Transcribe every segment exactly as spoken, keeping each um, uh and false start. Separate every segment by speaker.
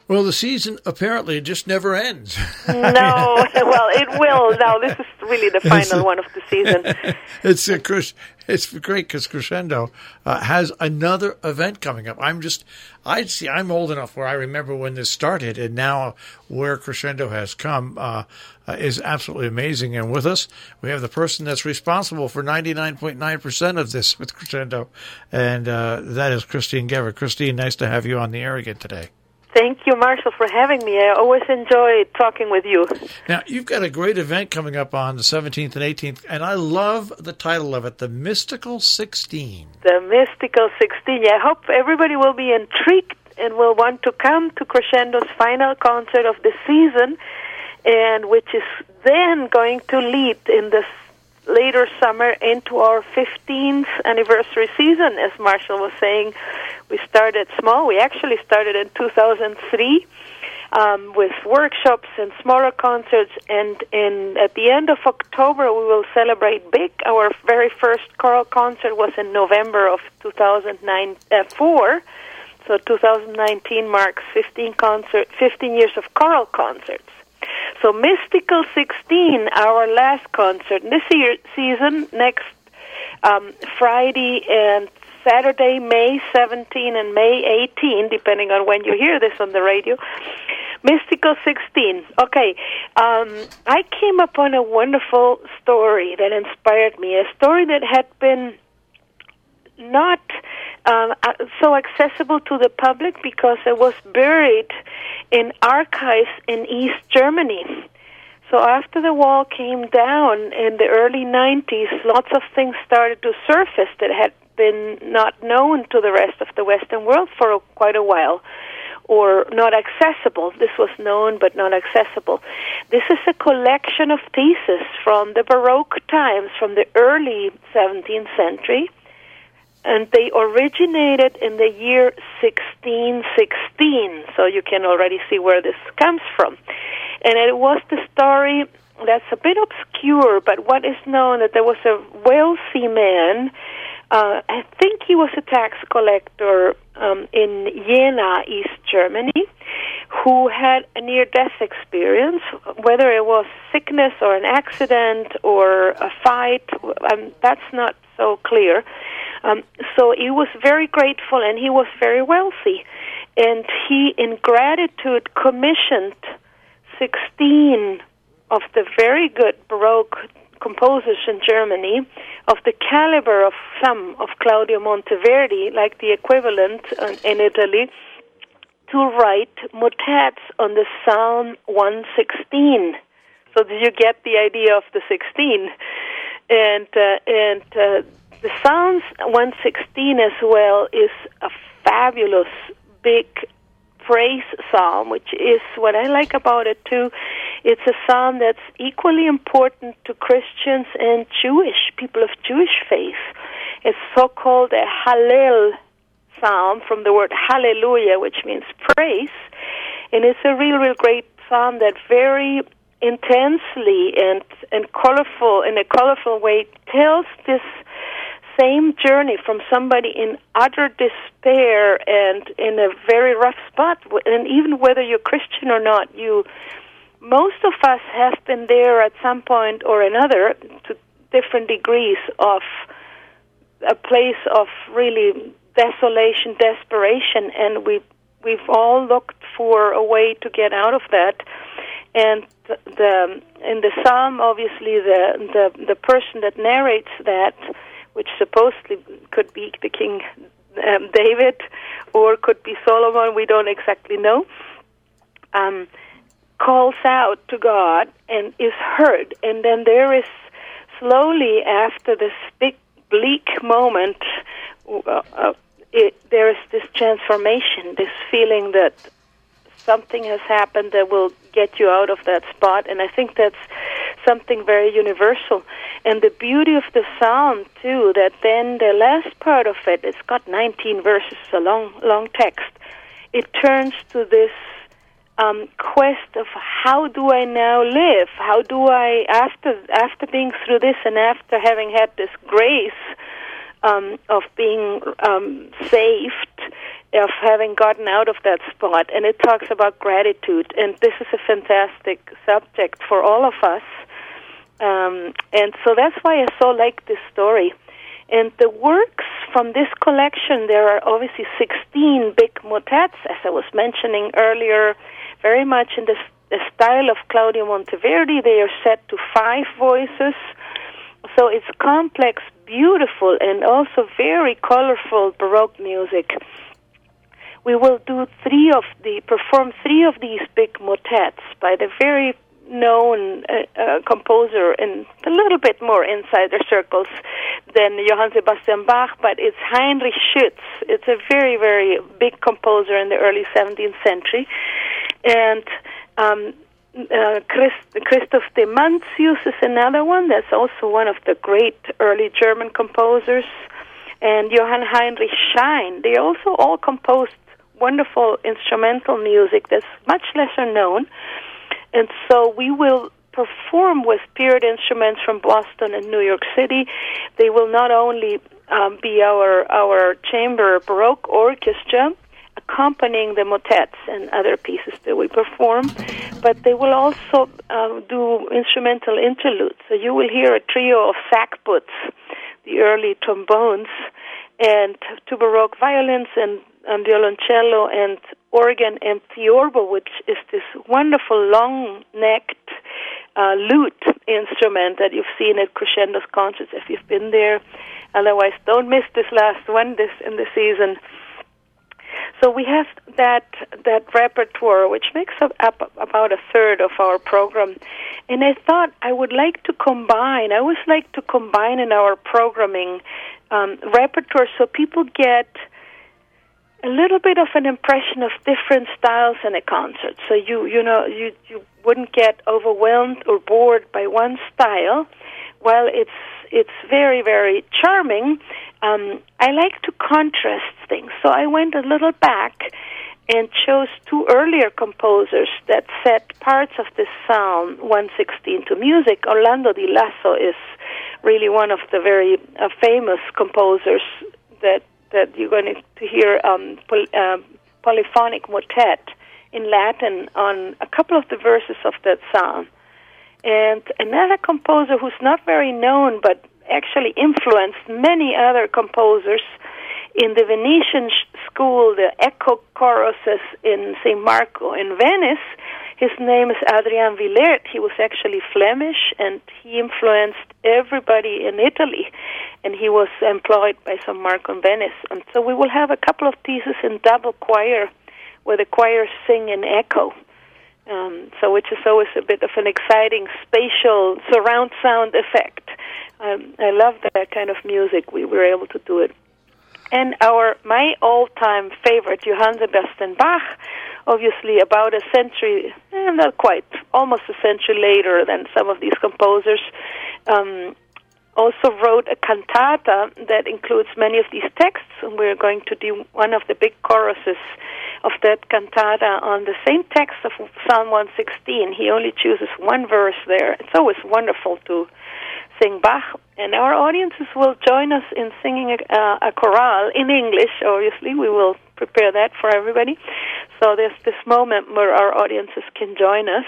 Speaker 1: Well, the season apparently just never ends.
Speaker 2: No, well, it will. Now, this is really the final one of the season.
Speaker 1: It's a, it's great because Crescendo uh, has another event coming up. I'm just, I see, I'm old enough where I remember when this started, and now where Crescendo has come uh, uh, is absolutely amazing. And with us, we have the person that's responsible for ninety-nine point nine percent of this with Crescendo, and uh, that is Christine Gever. Christine, nice to have you on the air again today.
Speaker 2: Thank you, Marshall, for having me. I always enjoy talking with you.
Speaker 1: Now, you've got a great event coming up on the seventeenth and eighteenth, and I love the title of it, The Mystical sixteen.
Speaker 2: The Mystical sixteen. Yeah, I hope everybody will be intrigued and will want to come to Crescendo's final concert of the season, and which is then going to lead in the later summer into our fifteenth anniversary season, as Marshall was saying. We started small. We actually started in two thousand three um, with workshops and smaller concerts, and in at the end of October we will celebrate big. Our very first choral concert was in November of two thousand four, so two thousand nineteen marks fifteen concert, fifteen years of choral concerts. So Mystical sixteen, our last concert this year season, next um, Friday and Saturday, May seventeenth and May eighteenth, depending on when you hear this on the radio. Mystical sixteen. Okay, um, I came upon a wonderful story that inspired me, a story that had been not uh, so accessible to the public because it was buried in archives in East Germany. So after the wall came down in the early nineties, lots of things started to surface that had been not known to the rest of the Western world for quite a while, or not accessible. This was known but not accessible. This is a collection of pieces from the Baroque times, from the early seventeenth century, and they originated in the year sixteen sixteen, so you can already see where this comes from. And it was the story that's a bit obscure, but what is known that there was a wealthy man, uh, I think he was a tax collector um, in Jena, East Germany, who had a near-death experience, whether it was sickness or an accident or a fight, um, that's not so clear. Um, so he was very grateful, and he was very wealthy. And he, in gratitude, commissioned sixteen of the very good Baroque composers in Germany, of the caliber of some of Claudio Monteverdi, like the equivalent in Italy, to write motets on the Psalm one sixteen. So did you get the idea of the sixteen? And uh, and uh, the Psalms one sixteen as well is a fabulous big praise psalm, which is what I like about it too. It's a psalm that's equally important to Christians and Jewish people of Jewish faith. It's so-called a Hallel psalm from the word hallelujah, which means praise, and it's a real, real great psalm that very intensely and and colorful in a colorful way tells this same journey from somebody in utter despair and in a very rough spot, and even whether you're Christian or not, you most of us have been there at some point or another to different degrees of a place of really desolation, desperation, and we we've all looked for a way to get out of that. And the, the in the psalm, obviously, the the the person that narrates that, which supposedly could be the King um, David or could be Solomon, we don't exactly know, um, calls out to God and is heard. And then there is slowly, after this big, bleak moment, uh, uh, it, there is this transformation, this feeling that something has happened that will get you out of that spot. And I think that's something very universal. And the beauty of the psalm, too, that then the last part of it, it's got nineteen verses, a long, long text. It turns to this um, quest of how do I now live? How do I, after after being through this and after having had this grace um, of being um, saved of having gotten out of that spot, and it talks about gratitude, and this is a fantastic subject for all of us, um, and so that's why I so like this story. And the works from this collection, there are obviously sixteen big motets, as I was mentioning earlier, very much in the, the style of Claudio Monteverdi. They are set to five voices, so it's complex, beautiful, and also very colorful Baroque music. We will do three of the perform three of these big motets by the very known uh, uh, composer in a little bit more insider circles than Johann Sebastian Bach, but it's Heinrich Schütz. It's a very, very big composer in the early seventeenth century. And um, uh, Christ- Christoph de Mantius is another one. That's also one of the great early German composers. And Johann Heinrich Schein. They also all composed wonderful instrumental music that's much lesser known. And so we will perform with period instruments from Boston and New York City. They will not only um, be our our chamber Baroque orchestra accompanying the motets and other pieces that we perform, but they will also uh, do instrumental interludes. So you will hear a trio of sackbuts, the early trombones, and two Baroque violins and um, violoncello and organ and theorbo, which is this wonderful long-necked uh, lute instrument that you've seen at Crescendo's concerts if you've been there. Otherwise, don't miss this last one this in the season. So we have that that repertoire, which makes up, up about a third of our program. And I thought I would like to combine, I always like to combine in our programming um, repertoire so people get a little bit of an impression of different styles in a concert. So you you know you, you wouldn't get overwhelmed or bored by one style. While it's it's very, very charming, um, I like to contrast things. So I went a little back and chose two earlier composers that set parts of this Psalm one sixteen to music. Orlando di Lasso is really one of the very uh, famous composers that that you're going to hear um, poly, uh, polyphonic motet in Latin on a couple of the verses of that psalm. And another composer who's not very known but actually influenced many other composers in the Venetian sh- school, the echo choruses in Saint Marco in Venice. His name is Adrien Villert. He was actually Flemish, and he influenced everybody in Italy, and he was employed by Saint Marco in Venice. And so we will have a couple of pieces in double choir, where the choirs sing in echo. Um, so which is always a bit of an exciting spatial surround sound effect. Um, I love that kind of music. We were able to do it. And our my all-time favorite, Johann Sebastian Bach, obviously about a century, eh, not quite, almost a century later than some of these composers, um, also wrote a cantata that includes many of these texts, and we're going to do one of the big choruses of that cantata on the same text of Psalm one sixteen. He only chooses one verse there. It's always wonderful to sing Bach, and our audiences will join us in singing a, uh, a chorale in English. Obviously, we will prepare that for everybody. So there's this moment where our audiences can join us.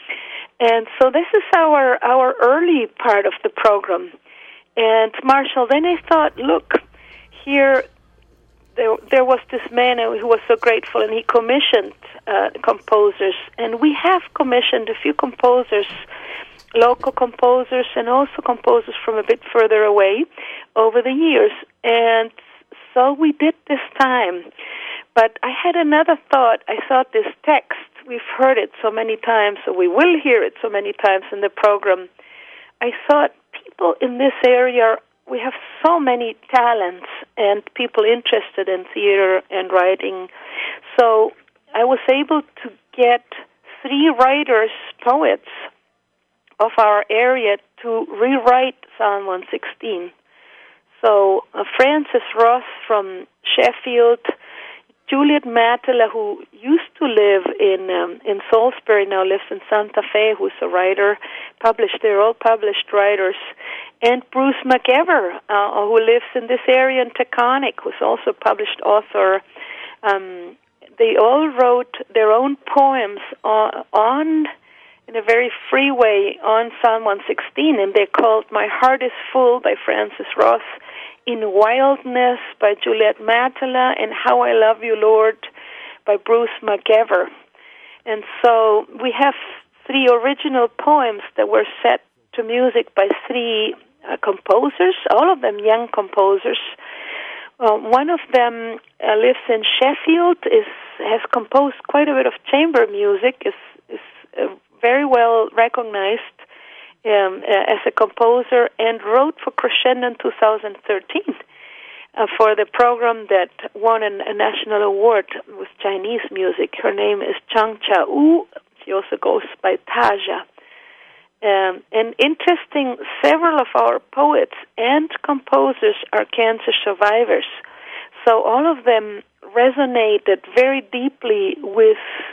Speaker 2: And so this is our, our early part of the program. And Marshall, then I thought, look, here there, there was this man who was so grateful, and he commissioned uh, composers. And we have commissioned a few composers, local composers, and also composers from a bit further away over the years. And so we did this time. But I had another thought. I thought this text, we've heard it so many times, so we will hear it so many times in the program. I thought people in this area, we have so many talents and people interested in theater and writing. So I was able to get three writers, poets of our area to rewrite Psalm one sixteen. So uh, Francis Ross from Sheffield, Juliet Matela, who used to live in um, in Salisbury, now lives in Santa Fe, who's a writer, published, they're all published writers, and Bruce McEver, uh, who lives in this area in Taconic, who's also a published author, Um, they all wrote their own poems on, on, in a very free way, on Psalm one sixteen, and they're called My Heart is Full by Francis Ross, In Wildness by Juliet Matala, and How I Love You, Lord by Bruce McGever. And so we have three original poems that were set to music by three uh, composers, all of them young composers. Uh, one of them uh, lives in Sheffield, is has composed quite a bit of chamber music, is, is uh, very well recognized um, uh, as a composer, and wrote for Crescendo in two thousand thirteen uh, for the program that won an, a national award with Chinese music. Her name is Chang Cha-U. She also goes by Taja. Um, and interesting, several of our poets and composers are cancer survivors. So all of them resonated very deeply with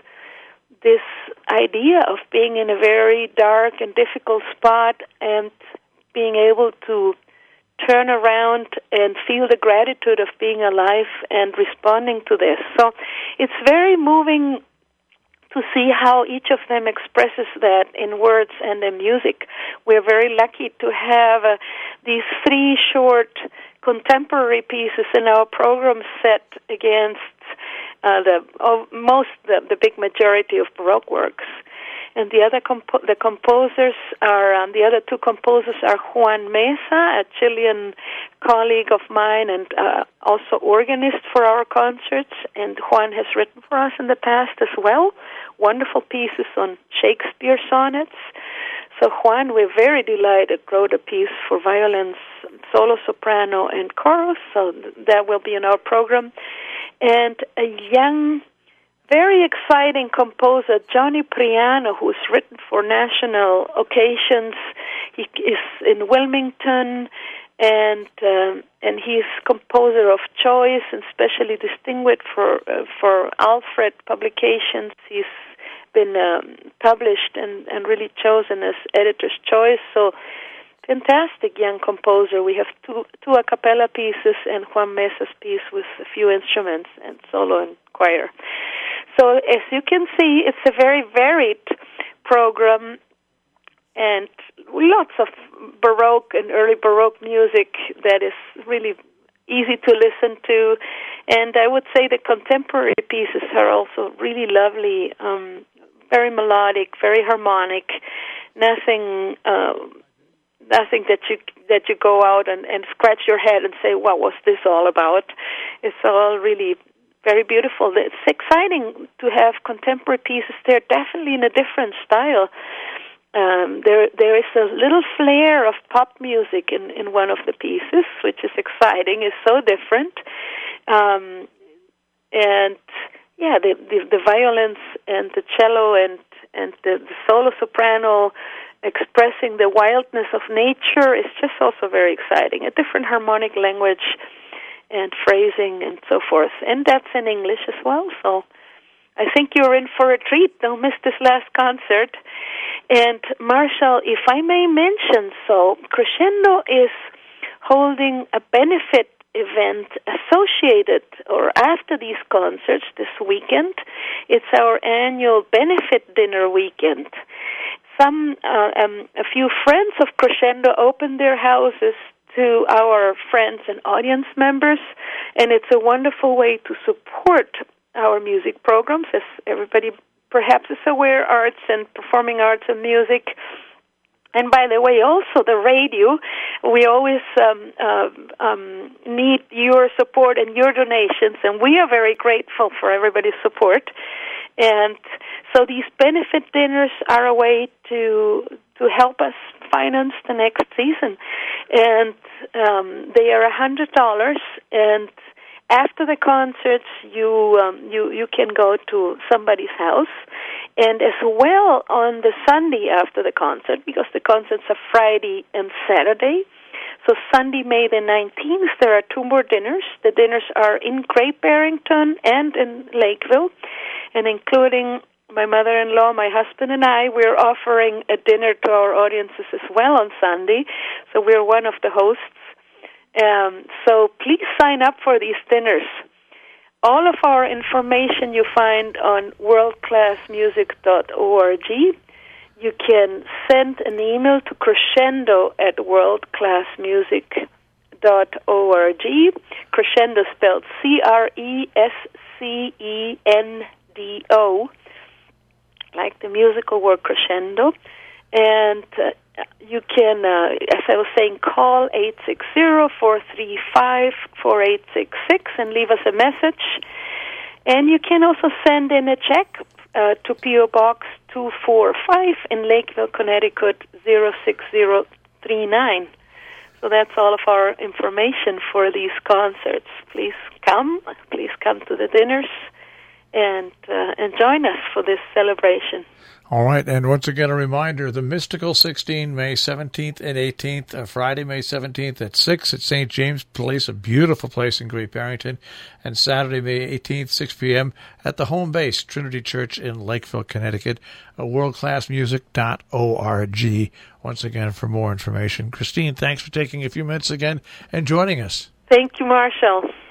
Speaker 2: this idea of being in a very dark and difficult spot and being able to turn around and feel the gratitude of being alive and responding to this. So it's very moving to see how each of them expresses that in words and in music. We're very lucky to have uh, these three short contemporary pieces in our program set against uh, the oh, most the, the big majority of Baroque works. And the other compo- the composers are um, the other two composers are Juan Mesa, a Chilean colleague of mine and uh, also organist for our concerts, and Juan has written for us in the past as well wonderful pieces on Shakespeare sonnets. So Juan, we're very delighted, wrote a piece for violins, solo soprano, and chorus, so that will be in our program. And a young, very exciting composer, Johnny Priano, who's written for national occasions. He is in Wilmington, and um, and he's composer of choice and specially distinguished for uh, for Alfred Publications. He's been um, published and, and really chosen as editor's choice. So fantastic young composer. We have two two a cappella pieces and Juan Mesa's piece with a few instruments and solo and choir. So as you can see, it's a very varied program and lots of Baroque and early Baroque music that is really easy to listen to. And I would say the contemporary pieces are also really lovely, um, very melodic, very harmonic, nothing uh, nothing that you that you go out and, and scratch your head and say, what was this all about? It's all really very beautiful. It's exciting to have contemporary pieces. They're definitely in a different style. Um, there, there is a little flair of pop music in, in one of the pieces, which is exciting. It's so different, um, and yeah, the, the the violins and the cello and and the, the solo soprano expressing the wildness of nature is just also very exciting. A different harmonic language and phrasing and so forth, and that's in English as well. So I think you're in for a treat. Don't miss this last concert. And Marshall, if I may mention, so Crescendo is holding a benefit event associated or after these concerts this weekend. It's our annual benefit dinner weekend. Some, uh, um, a few friends of Crescendo opened their houses to our friends and audience members, and it's a wonderful way to support our music programs. As everybody perhaps is aware, arts and performing arts and music. And by the way, also the radio, we always um, uh, um, need your support and your donations, and we are very grateful for everybody's support. And so these benefit dinners are a way to to help us finance the next season. And um, they are one hundred dollars, and after the concerts, you um, you you can go to somebody's house, and as well on the Sunday after the concert, because the concerts are Friday and Saturday. So Sunday, May the nineteenth, there are two more dinners. The dinners are in Great Barrington and in Lakeville, and including my mother-in-law, my husband, and I, we're offering a dinner to our audiences as well on Sunday. So we're one of the hosts. Um, so please sign up for these dinners all of our information you find on world class music dot org. You can send an email to crescendo at world class music dot org. Crescendo spelled C R E S C E N D O, like the musical word crescendo. And uh, you can, uh, as I was saying, call eight six zero, four three five, four eight six six and leave us a message. And you can also send in a check uh, to P O Box two forty-five in Lakeville, Connecticut, zero six zero three nine. So that's all of our information for these concerts. Please come. Please come to the dinners and, uh, and join us for this celebration.
Speaker 1: All right, and once again, a reminder, the Mystical sixteen, May seventeenth and eighteenth, uh, Friday, May seventeenth at six at Saint James Place, a beautiful place in Great Barrington, and Saturday, May eighteenth, six p.m. at the home base, Trinity Church in Lakeville, Connecticut, uh, world class music dot org. Once again, for more information. Christine, thanks for taking a few minutes again and joining us.
Speaker 2: Thank you, Marshall.